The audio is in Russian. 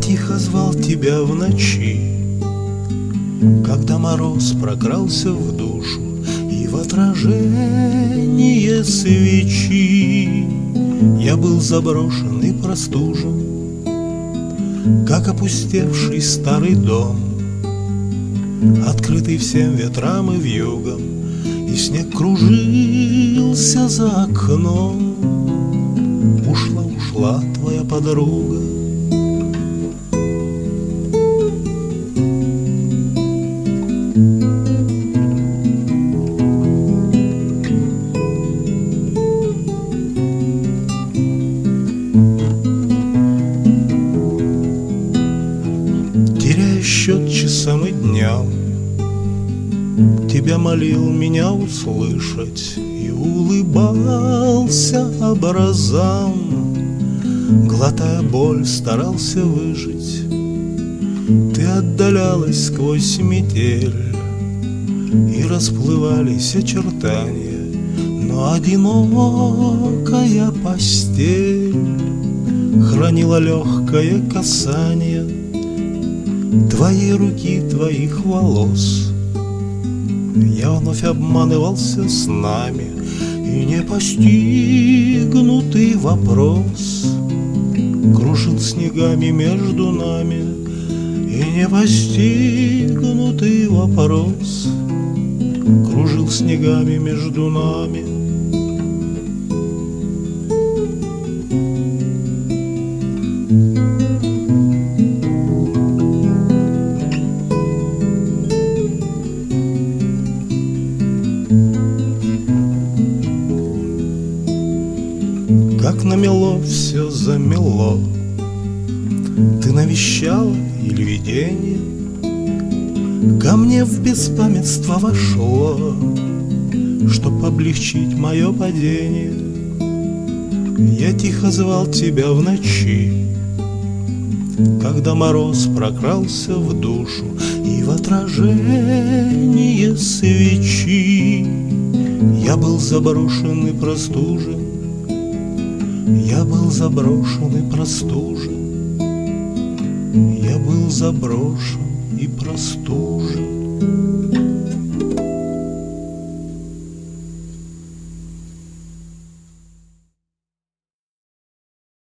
тихо звал тебя в ночи, когда мороз прокрался в душу, и в отражение свечи я был заброшен и простужен, как опустевший старый дом, открытый всем ветрам и вьюгам, и снег кружился за окном. Ушла, ушла твоя подруга. Теряя счет часам и дням, тебя молил меня услышать, и улыбался образам, глотая боль, старался выжить. Ты отдалялась сквозь метель, и расплывались очертания, но одинокая постель хранила легкое касание твоей руки, твоих волос. Я вновь обманывался снами, и непостигнутый вопрос кружил снегами между нами, и непостигнутый вопрос кружил снегами между нами. Как намело, все замело. Ты навещала или видение ко мне в беспамятство вошло, чтоб облегчить мое падение. Я тихо звал тебя в ночи, когда мороз прокрался в душу, и в отражение свечи я был заброшен и простужен. Я был заброшен и простужен. Я был заброшен и простужен.